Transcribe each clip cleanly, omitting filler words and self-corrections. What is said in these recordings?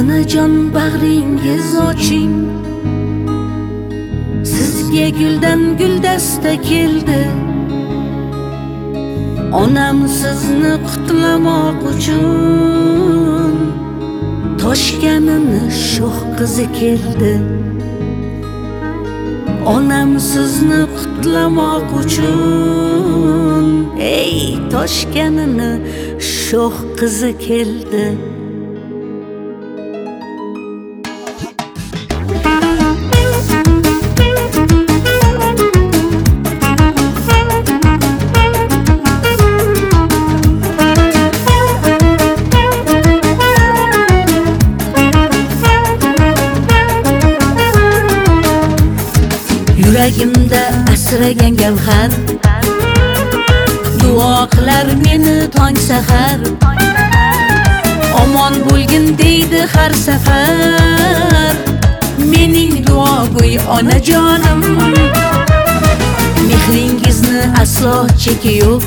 Onajon bag'ringiz oching, sizga guldan guldasta keldi. Onam sizni qutlamoq uchun toshganini shoh qizi keldi. Onam sizni qutlamoq uchun toshganini shoh qizi keldi. Yuragimda asragan gavhar, duo qilar meni tong sahar. Omon bo'lgin deydi har safar, mening duogo'y onajonim. Mehringizni aslo cheki yo'q,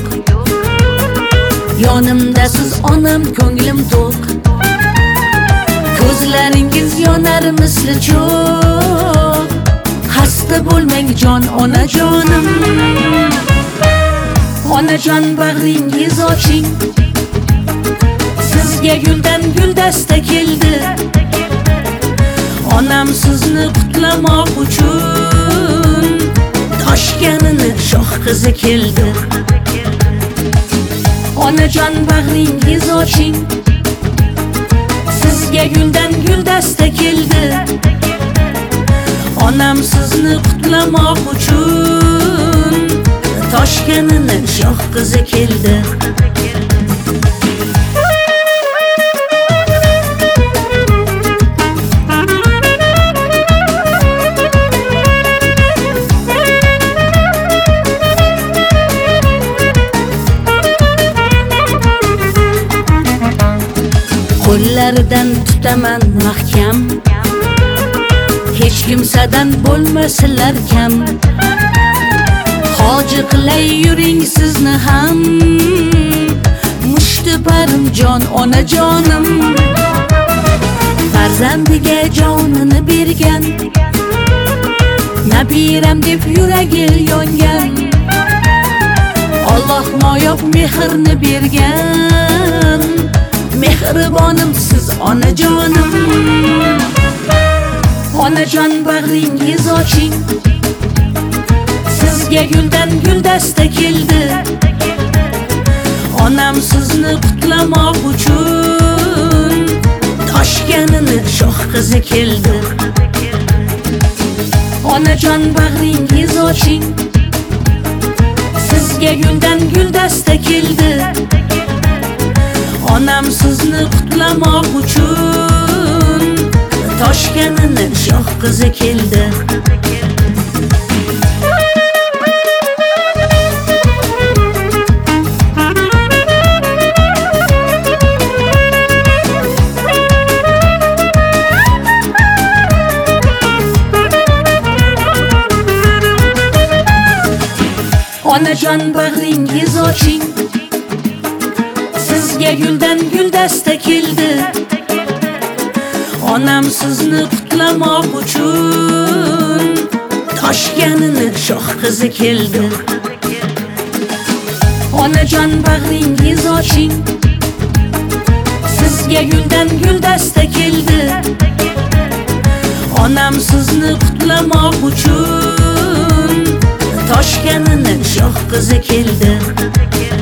yonimda siz onam, ko'nglim to'q. Ko'zlaringiz yonar misli cho'q, xasta bo'lmang jon onajonim. Onajon bag'ringiz oching, sizga guldan guldasta keldi. Onam sizni qutlamoq uchun toshganini shoh qizi keldi. Onajon bag'ringiz oching, sizga guldan guldasta keldi. Onam sizni qutlamoq uchun toshganini shoh qizi keldi. Qo'llaridan tutaman mahkam, hech kimsadan bo'lmasizlar kam. Hoji qilay yuring sizni ham, mushti barim jon onajonim. Farzandiga jonini bergan, nabiram deb yuragi yongan. Alloh noyob mehrni bergan, mehribonim siz onajonim. Onajon bag'ringiz oching, sizga guldan guldasta keldi. Onam sizni qutlamoq uchun toshganini shoh qizi keldi. Onajon bag'ringiz oching, sizga guldan guldasta keldi. Onam sizni qutlamoq uchun toshganini shoh qizi keldi. Onajon bag'ringiz oching, sizga guldan guldasta keldi. Onam sizni qutlamoq uchun toshganini shoh qizi keldi. Onajon bag'ringiz oching, sizga guldan guldasta keldi. Onam sizni qutlamoq uchun toshganini shoh qizi keldi.